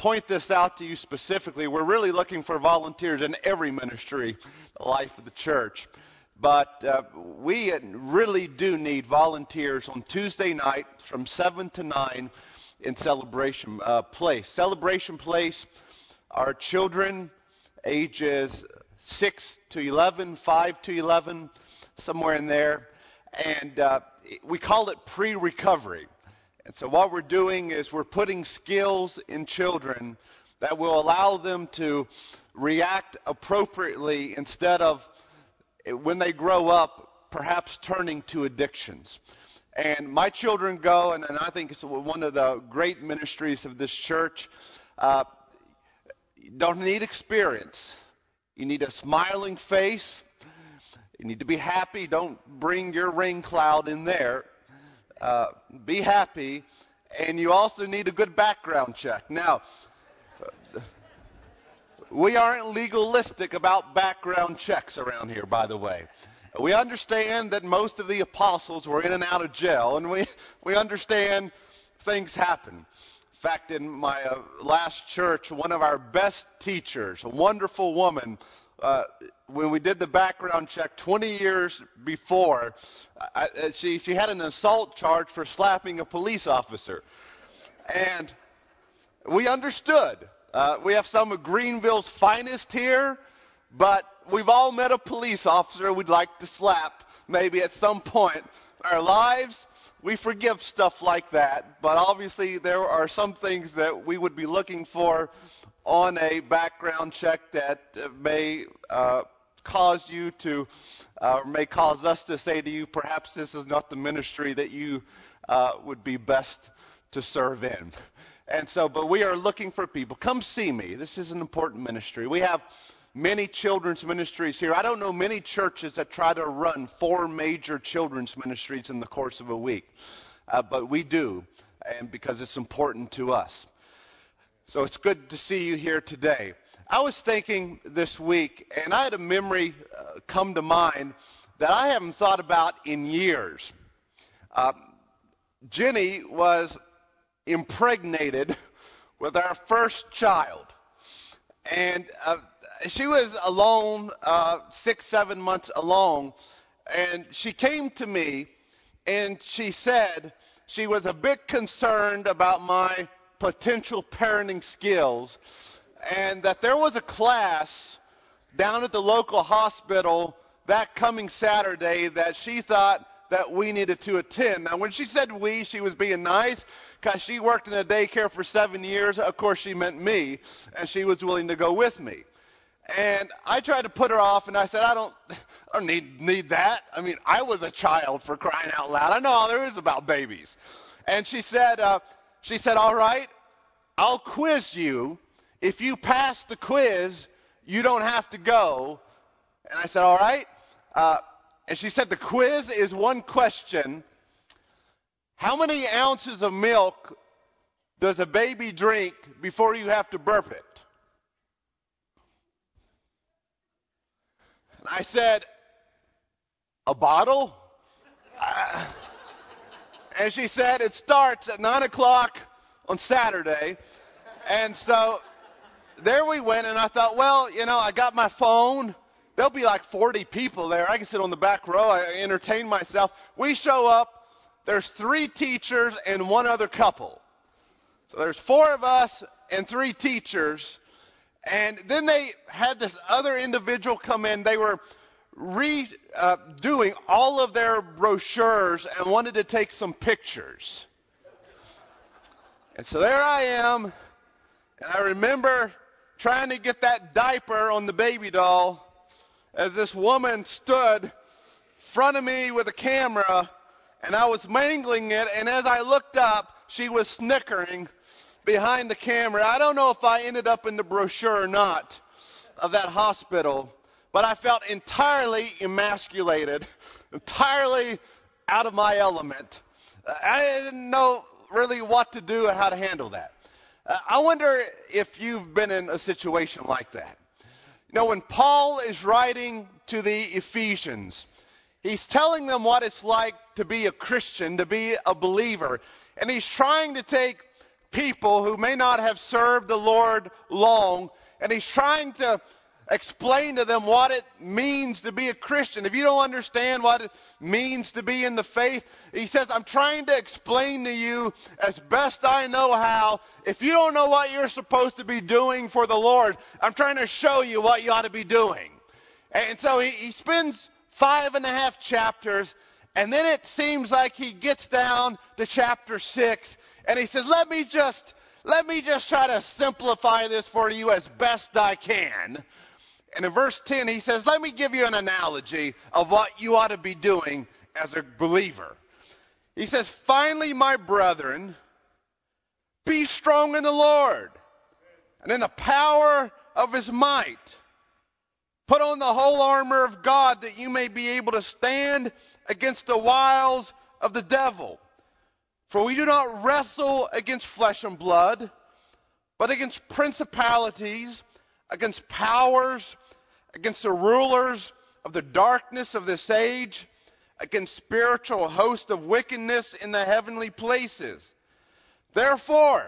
point this out to you specifically. We're really looking for volunteers in every ministry, the life of the church. But we really do need volunteers on Tuesday night from 7 to 9 in Celebration Place. Celebration Place, our children ages 6 to 11, 5 to 11, somewhere in there. And we call it pre-recovery. And so what we're doing is we're putting skills in children that will allow them to react appropriately instead of, when they grow up, perhaps turning to addictions. And my children go, and I think it's one of the great ministries of this church. You don't need experience. You need a smiling face. You need to be happy. Don't bring your rain cloud in there. Be happy. And you also need a good background check. Now, we aren't legalistic about background checks around here, by the way. We understand that most of the apostles were in and out of jail, and we understand things happen. In fact, in my last church, one of our best teachers, a wonderful woman, when we did the background check 20 years before, she had an assault charge for slapping a police officer. And we understood. We have some of Greenville's finest here, but we've all met a police officer we'd like to slap maybe at some point in our lives. We forgive stuff like that, but obviously there are some things that we would be looking for on a background check that may cause you to, may cause us to say to you, perhaps this is not the ministry that you would be best to serve in. And so, but we are looking for people. Come see me. This is an important ministry. We have many children's ministries here. I don't know many churches that try to run 4 major children's ministries in the course of a week. But we do, and because it's important to us. So it's good to see you here today. I was thinking this week, and I had a memory come to mind that I haven't thought about in years. Jenny was impregnated with our first child. And she was alone, 6-7 months alone. And she came to me and she said she was a bit concerned about my potential parenting skills, and that there was a class down at the local hospital that coming Saturday that she thought that we needed to attend. Now, when she said we, she was being nice because she worked in a daycare for 7 years. Of course, she meant me, and she was willing to go with me. And I tried to put her off, and I said, I don't need that. I mean, I was a child, for crying out loud. I know all there is about babies. And she said, all right, I'll quiz you. If you pass the quiz, you don't have to go. And I said, all right. And she said, the quiz is one question. How many ounces of milk does a baby drink before you have to burp it? And I said, a bottle? And she said, it starts at 9 o'clock on Saturday. And so there we went, and I thought, well, I got my phone. There'll be like 40 people there. I can sit on the back row. I entertain myself. We show up. There's 3 teachers and 1 other couple. So there's 4 of us and 3 teachers. And then they had this other individual come in. They were redoing all of their brochures and wanted to take some pictures. And so there I am. And I remember trying to get that diaper on the baby doll as this woman stood in front of me with a camera, and I was mangling it, and as I looked up, she was snickering behind the camera. I don't know if I ended up in the brochure or not of that hospital, but I felt entirely emasculated, entirely out of my element. I didn't know really what to do or how to handle that. I wonder if you've been in a situation like that. When Paul is writing to the Ephesians, he's telling them what it's like to be a Christian, to be a believer. And he's trying to take people who may not have served the Lord long, and he's trying to explain to them what it means to be a Christian. If you don't understand what it means to be in the faith, he says, I'm trying to explain to you as best I know how. If you don't know what you're supposed to be doing for the Lord, I'm trying to show you what you ought to be doing. And so he spends 5.5 chapters, and then it seems like he gets down to chapter 6, and he says, let me just try to simplify this for you as best I can. And in verse 10, he says, let me give you an analogy of what you ought to be doing as a believer. He says, finally, my brethren, be strong in the Lord and in the power of his might. Put on the whole armor of God that you may be able to stand against the wiles of the devil. For we do not wrestle against flesh and blood, but against principalities, against powers, against the rulers of the darkness of this age, against spiritual hosts of wickedness in the heavenly places. Therefore,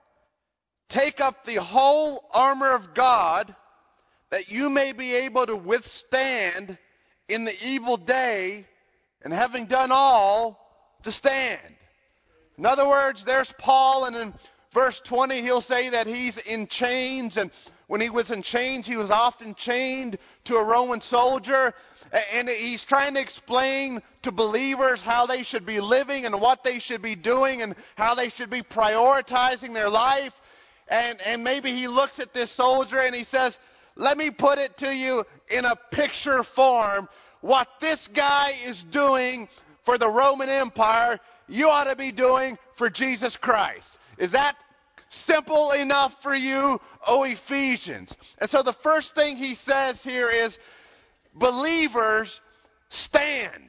take up the whole armor of God, that you may be able to withstand in the evil day, and having done all, to stand. In other words, there's Paul, and in verse 20 he'll say that he's in chains, and when he was in chains, he was often chained to a Roman soldier, and he's trying to explain to believers how they should be living and what they should be doing and how they should be prioritizing their life. And maybe he looks at this soldier and he says, let me put it to you in a picture form. What this guy is doing for the Roman Empire, you ought to be doing for Jesus Christ. Is that simple enough for you, O Ephesians? And so the first thing he says here is, believers, stand.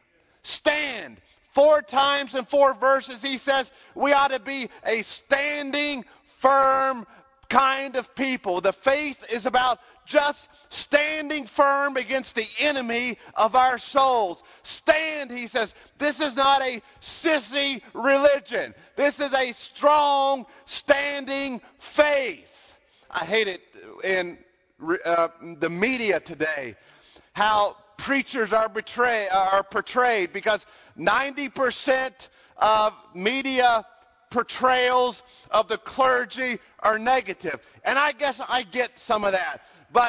Stand. 4 times in 4 verses he says we ought to be a standing, firm kind of people. The faith is about just standing firm against the enemy of our souls. Stand, he says. This is not a sissy religion. This is a strong, standing faith. I hate it in the media today, how preachers are portrayed, because 90% of media portrayals of the clergy are negative. And I guess I get some of that. But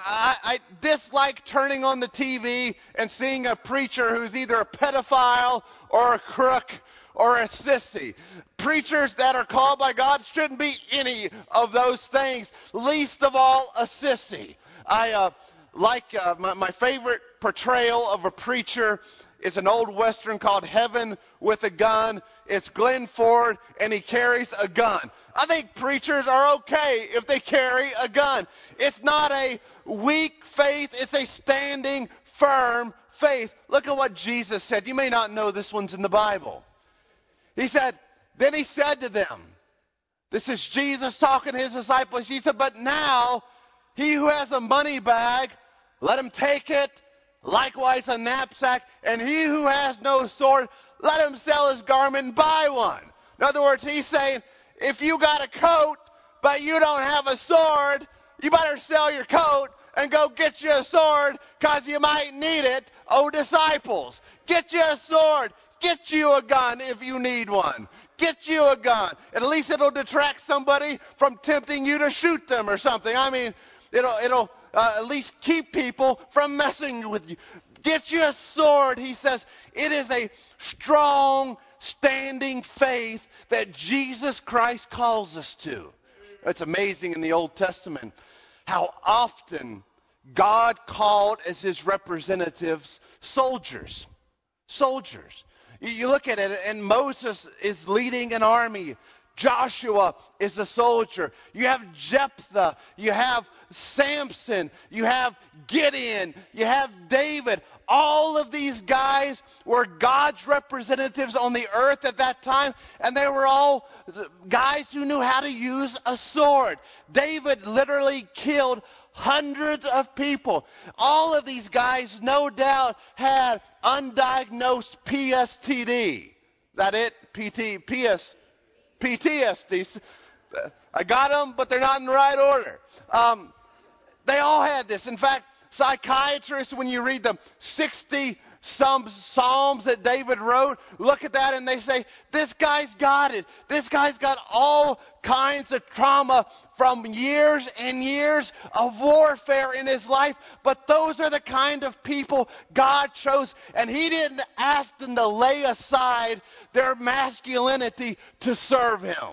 I dislike turning on the TV and seeing a preacher who's either a pedophile or a crook or a sissy. Preachers that are called by God shouldn't be any of those things, least of all a sissy. My favorite portrayal of a preacher is an old Western called Heaven with a Gun. It's Glenn Ford, and he carries a gun. I think preachers are okay if they carry a gun. It's not a weak faith. It's a standing, firm faith. Look at what Jesus said. You may not know this one's in the Bible. Then he said to them, this is Jesus talking to his disciples. He said, but now he who has a money bag, let him take it. Likewise a knapsack, and he who has no sword, let him sell his garment and buy one. In other words, he's saying, if you got a coat, but you don't have a sword, you better sell your coat and go get you a sword, because you might need it. Oh, disciples, get you a sword, get you a gun if you need one. Get you a gun. And at least it'll detract somebody from tempting you to shoot them or something. I mean, it'll at least keep people from messing with you. Get you a sword, he says. It is a strong, standing faith that Jesus Christ calls us to. It's amazing in the Old Testament how often God called as his representatives soldiers. Soldiers. You look at it, and Moses is leading an army. Joshua is a soldier. You have Jephthah. You have Samson. You have Gideon. You have David. All of these guys were God's representatives on the earth at that time, and they were all guys who knew how to use a sword. David literally killed hundreds of people. All of these guys, no doubt, had undiagnosed PSTD. Is that it? PTSD. I got them, but they're not in the right order. They all had this. In fact, psychiatrists, when you read the 60 some Psalms that David wrote, look at that and they say, this guy's got it. This guy's got all kinds of trauma from years and years of warfare in his life. But those are the kind of people God chose. And he didn't ask them to lay aside their masculinity to serve him.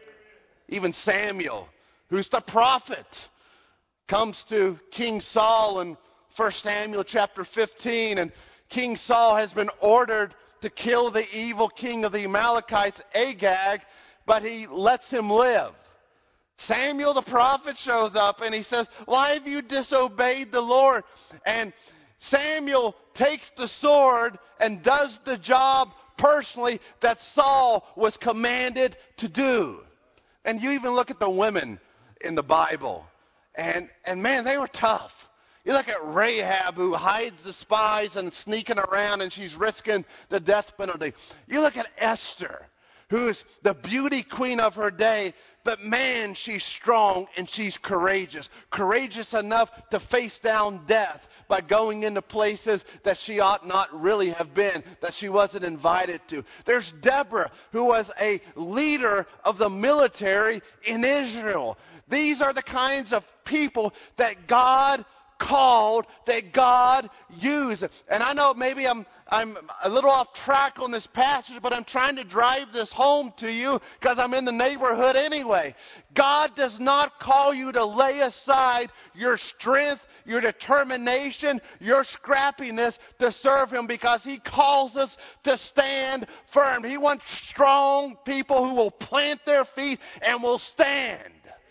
Even Samuel, who's the prophet, comes to King Saul in 1 Samuel chapter 15, and King Saul has been ordered to kill the evil king of the Amalekites, Agag, but he lets him live. Samuel the prophet shows up and he says, why have you disobeyed the Lord? And Samuel takes the sword and does the job personally that Saul was commanded to do. And you even look at the women in the Bible, and man, they were tough. You look at Rahab, who hides the spies and sneaking around, and she's risking the death penalty. You look at Esther, who's the beauty queen of her day, but man, she's strong and she's courageous. Courageous enough to face down death by going into places that she ought not really have been, that she wasn't invited to. There's Deborah, who was a leader of the military in Israel. These are the kinds of people that God called, that God used. And I know maybe I'm a little off track on this passage, but I'm trying to drive this home to you because I'm in the neighborhood anyway. God does not call you to lay aside your strength, your determination, your scrappiness to serve him, because he calls us to stand firm. He wants strong people who will plant their feet and will stand.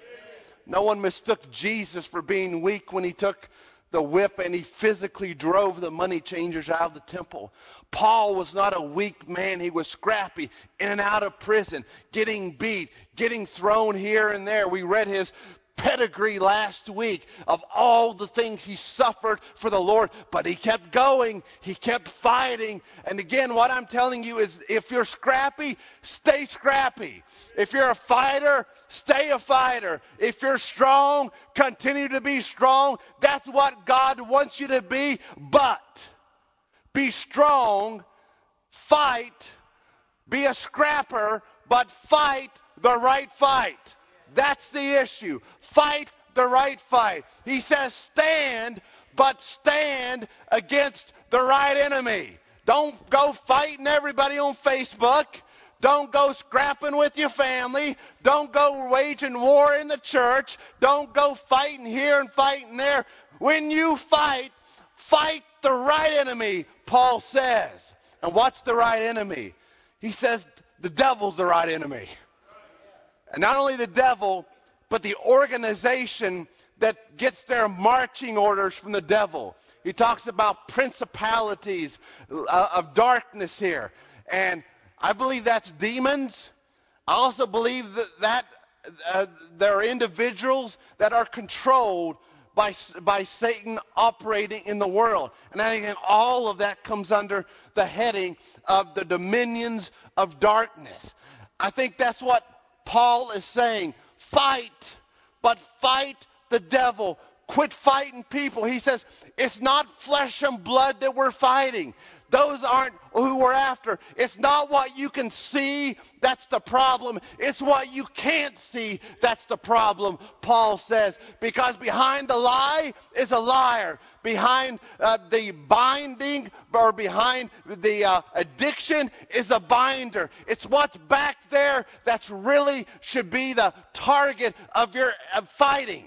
No one mistook Jesus for being weak when he took the whip and he physically drove the money changers out of the temple. Paul was not a weak man. He was scrappy, in and out of prison, getting beat, getting thrown here and there. We read his pedigree last week of all the things he suffered for the Lord, but he kept going, he kept fighting. And again, what I'm telling you is, if you're scrappy, stay scrappy. If you're a fighter, stay a fighter. If you're strong, continue to be strong. That's what God wants you to be. But be strong, fight, be a scrapper, but fight the right fight. That's the issue. Fight the right fight. He says stand, but stand against the right enemy. Don't go fighting everybody on Facebook. Don't go scrapping with your family. Don't go waging war in the church. Don't go fighting here and fighting there. When you fight, fight the right enemy, Paul says. And what's the right enemy? He says the devil's the right enemy. And not only the devil, but the organization that gets their marching orders from the devil. He talks about principalities of darkness here. And I believe that's demons. I also believe that there are individuals that are controlled by Satan operating in the world. And I think all of that comes under the heading of the dominions of darkness. I think that's what Paul is saying. Fight, but fight the devil. Quit fighting people. He says, it's not flesh and blood that we're fighting. Those aren't who we're after. It's not what you can see that's the problem. It's what you can't see that's the problem, Paul says. Because behind the lie is a liar. Behind the binding or behind the addiction is a binder. It's what's back there that's really should be the target of your fighting.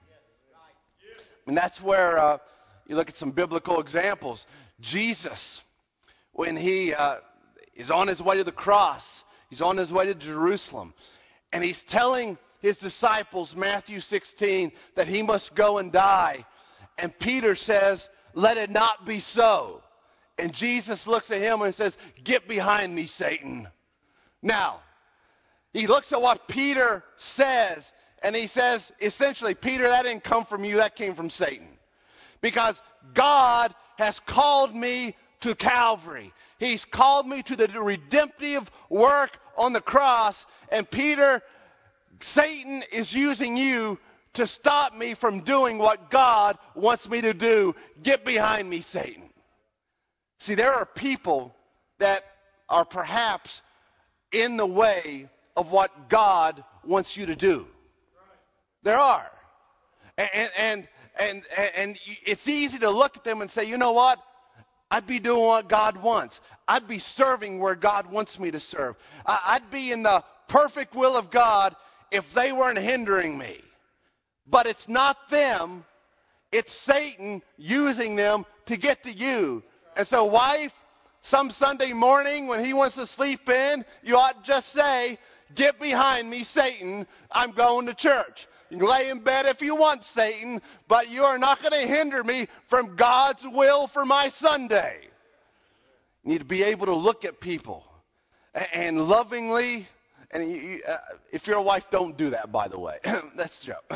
And that's where you look at some biblical examples. Jesus, when he is on his way to the cross, he's on his way to Jerusalem, and he's telling his disciples, Matthew 16, that he must go and die. And Peter says, let it not be so. And Jesus looks at him and says, get behind me, Satan. Now, he looks at what Peter says, and he says, essentially, Peter, that didn't come from you, that came from Satan. Because God has called me to Calvary. He's called me to the redemptive work on the cross, and Peter, Satan is using you to stop me from doing what God wants me to do. Get behind me, Satan. See, there are people that are perhaps in the way of what God wants you to do. There are. And it's easy to look at them and say, you know what? I'd be doing what God wants. I'd be serving where God wants me to serve. I'd be in the perfect will of God if they weren't hindering me. But it's not them. It's Satan using them to get to you. And so, wife, some Sunday morning when he wants to sleep in, you ought to just say, get behind me, Satan. I'm going to church. You can lay in bed if you want, Satan, but you are not going to hinder me from God's will for my Sunday. You need to be able to look at people and lovingly, and if you're a wife, don't do that, by the way. That's a joke.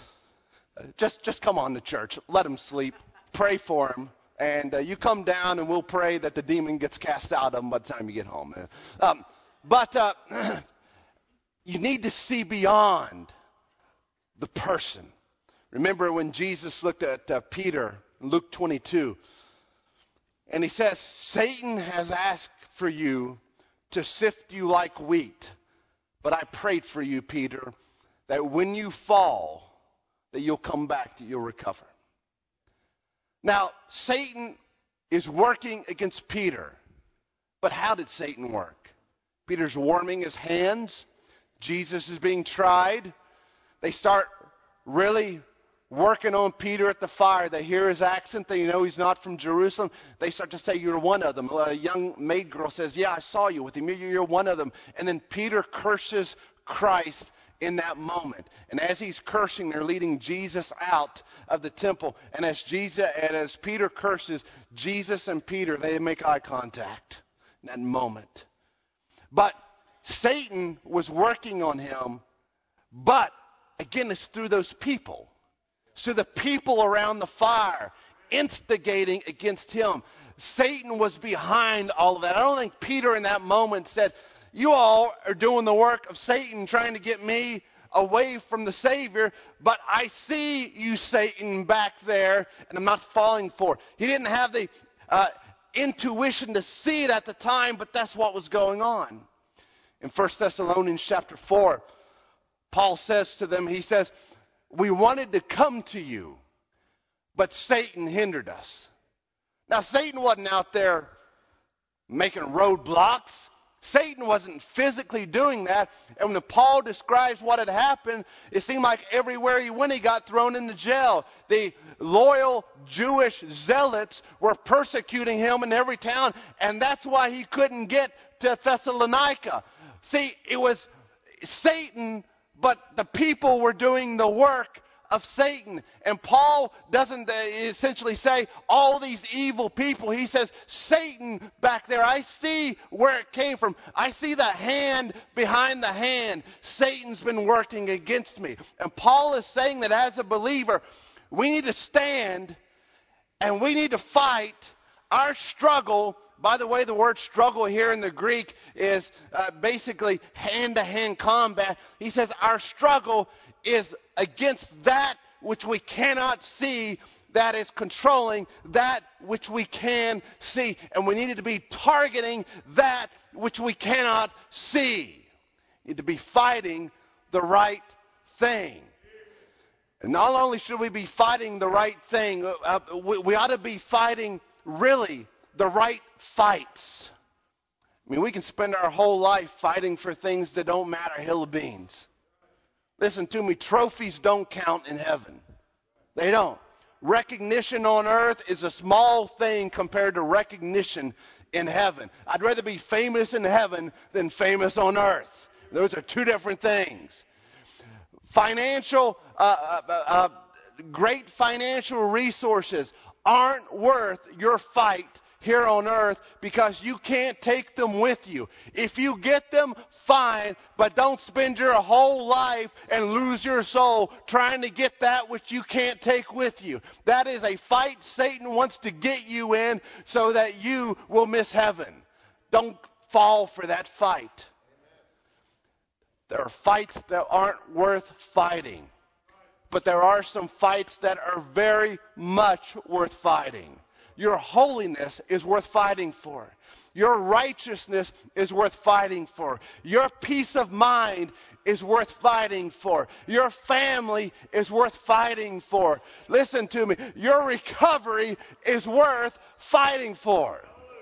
Just come on to church. Let him sleep. Pray for him. And you come down and we'll pray that the demon gets cast out of him by the time you get home. But you need to see beyond the person. Remember when Jesus looked at Peter in Luke 22, and he says, Satan has asked for you to sift you like wheat, but I prayed for you, Peter, that when you fall, that you'll come back, that you'll recover. Now, Satan is working against Peter, but how did Satan work? Peter's warming his hands. Jesus is being tried. They start really working on Peter at the fire. They hear his accent. They know he's not from Jerusalem. They start to say, you're one of them. A young maid girl says, yeah, I saw you with him. You're one of them. And then Peter curses Christ in that moment. And as he's cursing, they're leading Jesus out of the temple. And as Peter curses, Jesus and Peter, they make eye contact in that moment. But Satan was working on him, but again, it's through those people. So the people around the fire instigating against him. Satan was behind all of that. I don't think Peter in that moment said, you all are doing the work of Satan trying to get me away from the Savior, but I see you, Satan, back there, and I'm not falling for it. He didn't have the intuition to see it at the time, but that's what was going on. In 1 Thessalonians chapter 4, Paul says to them, he says, we wanted to come to you, but Satan hindered us. Now, Satan wasn't out there making roadblocks. Satan wasn't physically doing that. And when Paul describes what had happened, it seemed like everywhere he went, he got thrown into jail. The loyal Jewish zealots were persecuting him in every town, and that's why he couldn't get to Thessalonica. See, it was Satan, but the people were doing the work of Satan. And Paul doesn't essentially say all these evil people. He says, Satan back there, I see where it came from. I see the hand behind the hand. Satan's been working against me. And Paul is saying that as a believer, we need to stand and we need to fight our struggle. By the way, the word struggle here in the Greek is basically hand-to-hand combat. He says our struggle is against that which we cannot see, that is controlling that which we can see. And we need to be targeting that which we cannot see. We need to be fighting the right thing. And not only should we be fighting the right thing, we ought to be fighting really the right fights. I mean, we can spend our whole life fighting for things that don't matter, hill of beans. Listen to me, trophies don't count in heaven. They don't. Recognition on earth is a small thing compared to recognition in heaven. I'd rather be famous in heaven than famous on earth. Those are two different things. Great financial resources aren't worth your fight here on earth because you can't take them with you. If you get them, fine, but don't spend your whole life and lose your soul trying to get that which you can't take with you. That is a fight Satan wants to get you in so that you will miss heaven. Don't fall for that fight. There are fights that aren't worth fighting. But there are some fights that are very much worth fighting. Your holiness is worth fighting for. Your righteousness is worth fighting for. Your peace of mind is worth fighting for. Your family is worth fighting for. Listen to me. Your recovery is worth fighting for.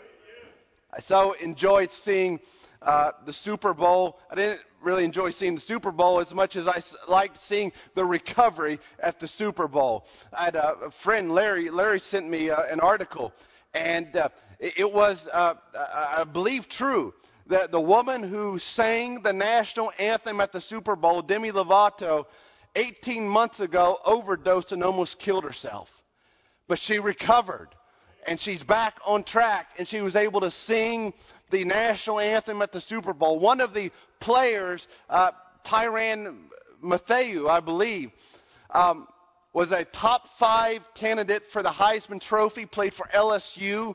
I so enjoyed seeing the Super Bowl. I didn't really enjoy seeing the Super Bowl as much as I liked seeing the recovery at the Super Bowl. I had a friend, Larry. Larry sent me an article, and it was, I believe, true that the woman who sang the national anthem at the Super Bowl, Demi Lovato, 18 months ago overdosed and almost killed herself. But she recovered, and she's back on track, and she was able to sing the national anthem at the Super Bowl. One of the players, Tyrann Mathieu, I believe, was a top 5 candidate for the Heisman Trophy, played for LSU,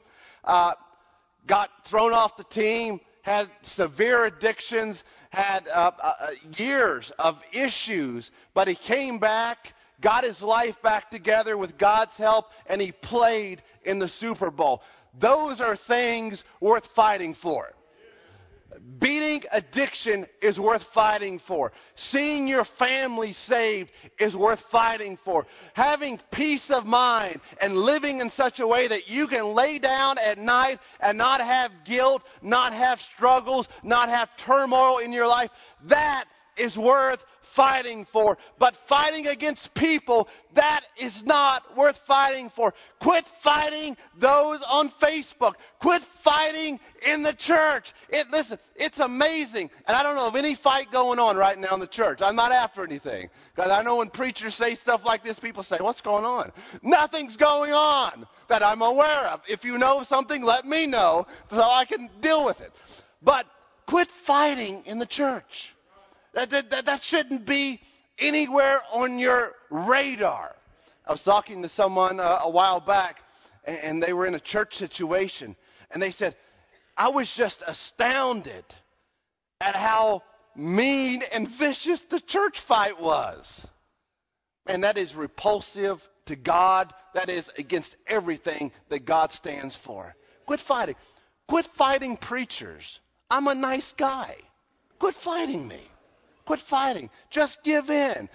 got thrown off the team, had severe addictions, had years of issues, but he came back, got his life back together with God's help, and he played in the Super Bowl. Those are things worth fighting for. Beating addiction is worth fighting for. Seeing your family saved is worth fighting for. Having peace of mind and living in such a way that you can lay down at night and not have guilt, not have struggles, not have turmoil in your life, that is worth fighting for. But fighting against people, that is not worth fighting for. Quit fighting those on Facebook. Quit fighting in the church. Listen, it's amazing. And I don't know of any fight going on right now in the church. I'm not after anything. Because I know when preachers say stuff like this, people say, what's going on? Nothing's going on that I'm aware of. If you know something, let me know so I can deal with it. But quit fighting in the church. That shouldn't be anywhere on your radar. I was talking to someone a while back, and they were in a church situation, and they said, I was just astounded at how mean and vicious the church fight was. And that is repulsive to God. That is against everything that God stands for. Quit fighting. Quit fighting preachers. I'm a nice guy. Quit fighting me. Quit fighting. Just give in.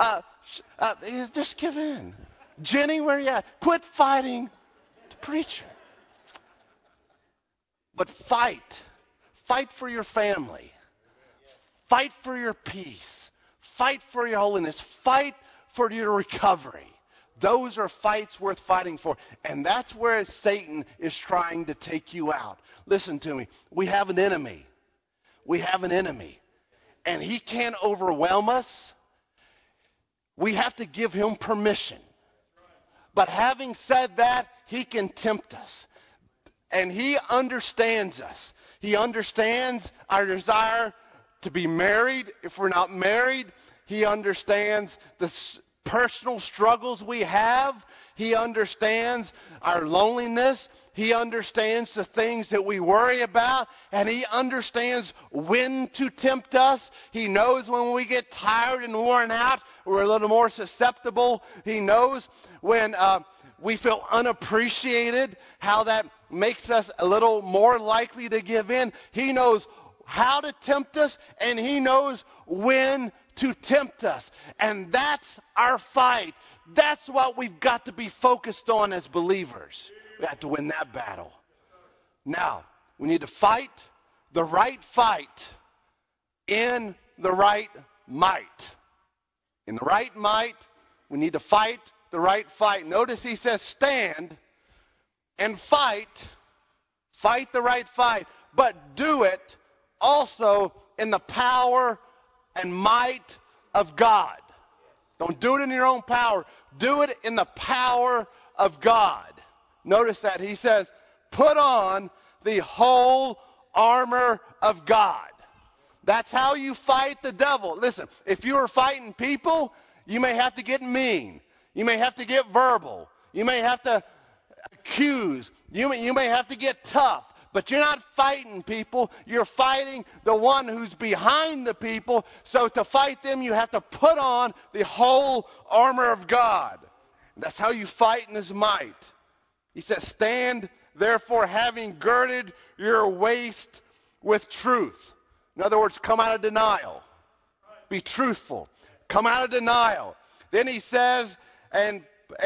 Just give in. Jenny, where you at? Quit fighting the preacher. But fight. Fight for your family. Fight for your peace. Fight for your holiness. Fight for your recovery. Those are fights worth fighting for. And that's where Satan is trying to take you out. Listen to me. We have an enemy. We have an enemy. And he can't overwhelm us. We have to give him permission. But having said that, he can tempt us. And he understands us. He understands our desire to be married if we're not married. He understands the personal struggles we have. He understands our loneliness. He understands the things that we worry about, and he understands when to tempt us. He knows when we get tired and worn out, we're a little more susceptible. He knows when we feel unappreciated, how that makes us a little more likely to give in. He knows how to tempt us, and he knows when to tempt us. And that's our fight. That's what we've got to be focused on as believers. We have to win that battle. Now, we need to fight the right fight in the right might. In the right might, we need to fight the right fight. Notice he says stand and fight. Fight the right fight. But do it also in the power and might of God. Don't do it in your own power. Do it in the power of God. Notice that he says, put on the whole armor of God. That's how you fight the devil. Listen, if you are fighting people, you may have to get mean. You may have to get verbal. You may have to accuse. You may have to get tough. But you're not fighting people. You're fighting the one who's behind the people. So to fight them, you have to put on the whole armor of God. That's how you fight in his might. He says, stand therefore having girded your waist with truth. In other words, come out of denial. Be truthful. Come out of denial. Then he says, and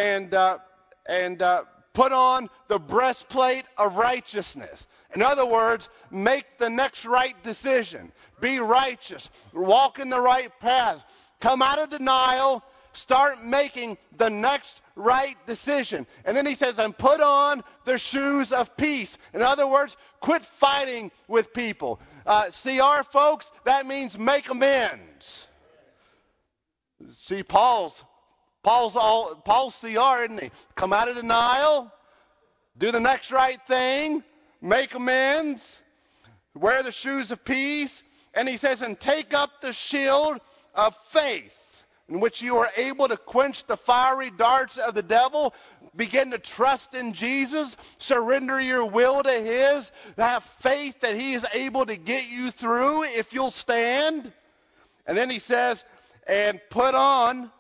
put on the breastplate of righteousness. In other words, make the next right decision. Be righteous. Walk in the right path. Come out of denial. Start making the next right decision. And then he says, and put on the shoes of peace. In other words, quit fighting with people. CR, folks, that means make amends. See, Paul's CR, isn't he? Come out of denial, do the next right thing, make amends, wear the shoes of peace, and he says, and take up the shield of faith, in which you are able to quench the fiery darts of the devil. Begin to trust in Jesus, surrender your will to his, have faith that he is able to get you through if you'll stand. And then he says, and put on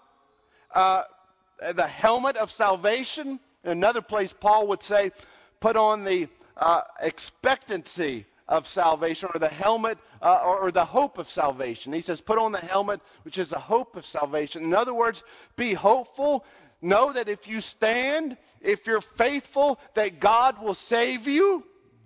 the helmet of salvation. In another place, Paul would say, put on the expectancy of salvation, or the helmet, or the hope of salvation. He says, put on the helmet, which is the hope of salvation. In other words, be hopeful. Know that if you stand, if you're faithful, that God will save you.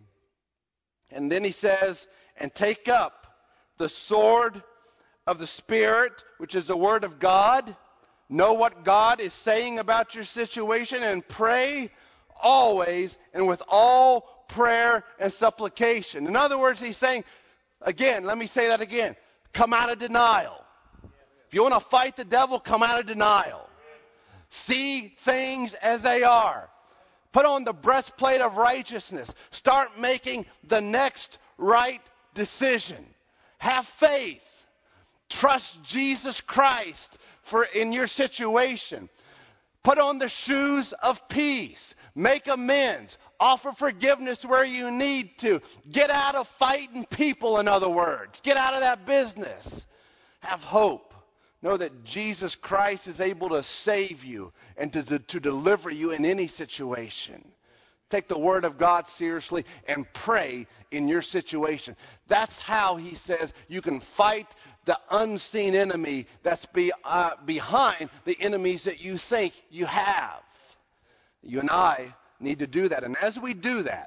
And then he says, and take up the sword of the Spirit, which is the Word of God. Know what God is saying about your situation, and pray always and with all prayer and supplication. In other words, he's saying, again, let me say that again, come out of denial. If you want to fight the devil, come out of denial. See things as they are. Put on the breastplate of righteousness. Start making the next right decision. Have faith. Trust Jesus Christ in your situation. Put on the shoes of peace. Make amends. Offer forgiveness where you need to. Get out of fighting people, in other words. Get out of that business. Have hope. Know that Jesus Christ is able to save you and to deliver you in any situation. Take the Word of God seriously and pray in your situation. That's how he says you can fight the unseen enemy that's behind the enemies that you think you have. You and I need to do that. And as we do that,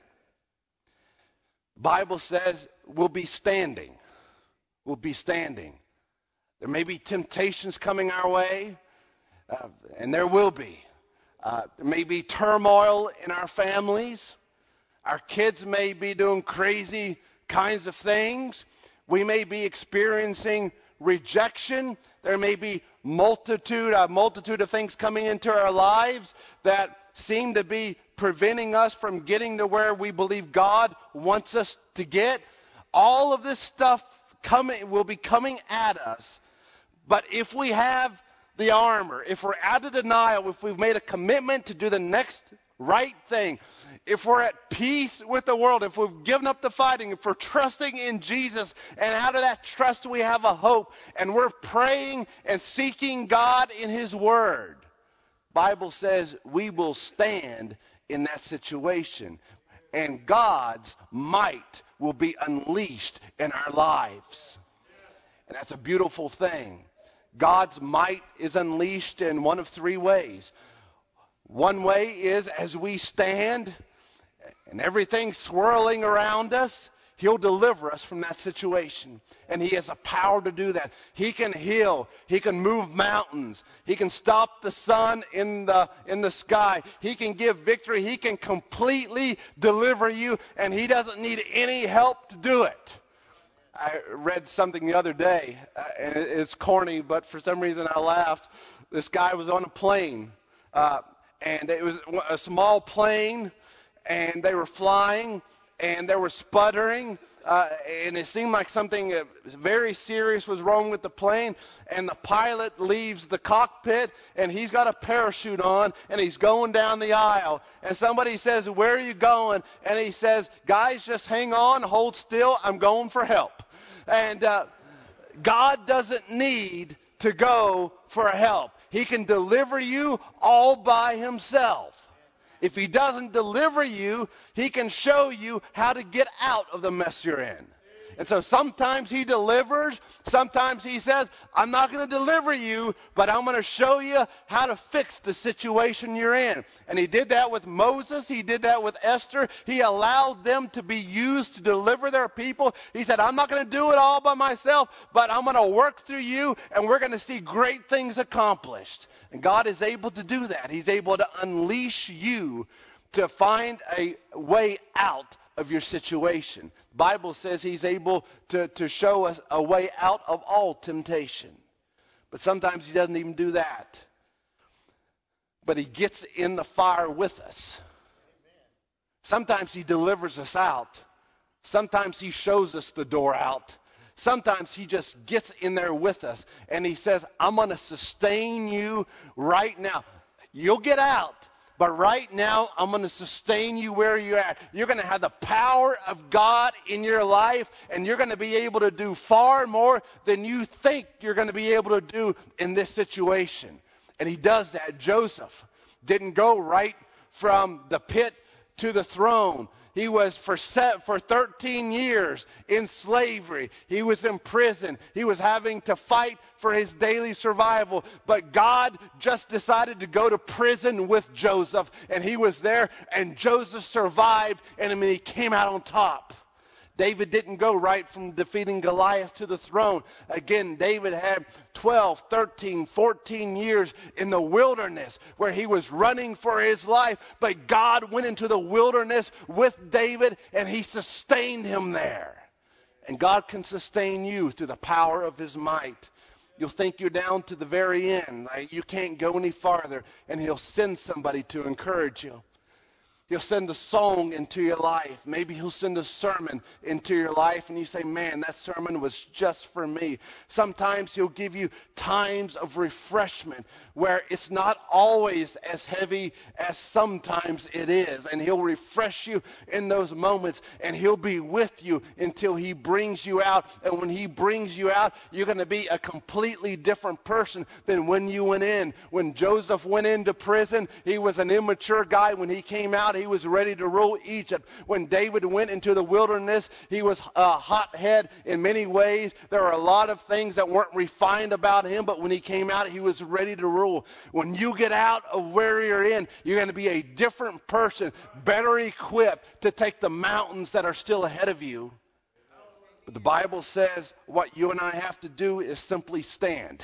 the Bible says we'll be standing. We'll be standing. There may be temptations coming our way, and there will be. There may be turmoil in our families. Our kids may be doing crazy kinds of things. We may be experiencing rejection. There may be a multitude of things coming into our lives that seem to be preventing us from getting to where we believe God wants us to get. All of this stuff will be coming at us. But if we have the armor, if we're out of denial, if we've made a commitment to do the next right thing, if we're at peace with the world, if we've given up the fighting, if we're trusting in Jesus, and out of that trust we have a hope, and we're praying and seeking God in his word, Bible says we will stand in that situation, and God's might will be unleashed in our lives. And that's a beautiful thing. God's might is unleashed in one of three ways. One way is as we stand and everything's swirling around us, he'll deliver us from that situation. And he has the power to do that. He can heal. He can move mountains. He can stop the sun in the sky. He can give victory. He can completely deliver you, and he doesn't need any help to do it. I read something the other day, and it's corny, but for some reason I laughed. This guy was on a plane, and it was a small plane, and they were flying, and there was sputtering, and it seemed like something very serious was wrong with the plane, and the pilot leaves the cockpit, and he's got a parachute on, and he's going down the aisle, and somebody says, "Where are you going?" And he says, "Guys, just hang on, hold still, I'm going for help." And God doesn't need to go for help. He can deliver you all by himself. If he doesn't deliver you, he can show you how to get out of the mess you're in. And so sometimes he delivers, sometimes he says, "I'm not going to deliver you, but I'm going to show you how to fix the situation you're in." And he did that with Moses, he did that with Esther. He allowed them to be used to deliver their people. He said, "I'm not going to do it all by myself, but I'm going to work through you, and we're going to see great things accomplished." And God is able to do that. He's able to unleash you to find a way out of your situation. The Bible says he's able to show us a way out of all temptation. But sometimes he doesn't even do that. But he gets in the fire with us. Sometimes he delivers us out. Sometimes he shows us the door out. Sometimes he just gets in there with us and he says, "I'm going to sustain you right now. You'll get out. But right now, I'm going to sustain you where you're at. You're going to have the power of God in your life, and you're going to be able to do far more than you think you're going to be able to do in this situation." And he does that. Joseph didn't go right from the pit to the throne. He was for 13 years in slavery. He was in prison. He was having to fight for his daily survival. But God just decided to go to prison with Joseph. And he was there, and Joseph survived, and he came out on top. David didn't go right from defeating Goliath to the throne. Again, David had 12, 13, 14 years in the wilderness where he was running for his life. But God went into the wilderness with David and he sustained him there. And God can sustain you through the power of his might. You'll think you're down to the very end. Like you can't go any farther. And he'll send somebody to encourage you. He'll send a song into your life. Maybe he'll send a sermon into your life and you say, "Man, that sermon was just for me." Sometimes he'll give you times of refreshment where it's not always as heavy as sometimes it is. And he'll refresh you in those moments and he'll be with you until he brings you out. And when he brings you out, you're going to be a completely different person than when you went in. When Joseph went into prison, he was an immature guy. When he came out, he was ready to rule Egypt. When David went into the wilderness, he was a hothead in many ways. There were a lot of things that weren't refined about him, but when he came out, he was ready to rule. When you get out of where you're in, you're going to be a different person, better equipped to take the mountains that are still ahead of you. But the Bible says what you and I have to do is simply stand.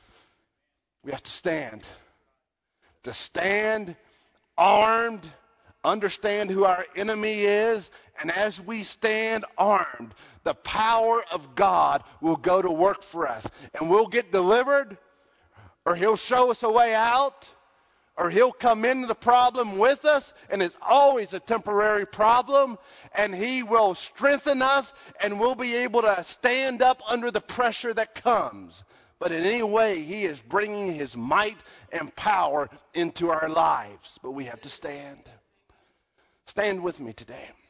We have to stand. To stand armed, understand who our enemy is, and as we stand armed, the power of God will go to work for us. And we'll get delivered, or he'll show us a way out, or he'll come into the problem with us, and it's always a temporary problem, and he will strengthen us, and we'll be able to stand up under the pressure that comes. But in any way, he is bringing his might and power into our lives. But we have to stand. Stand with me today.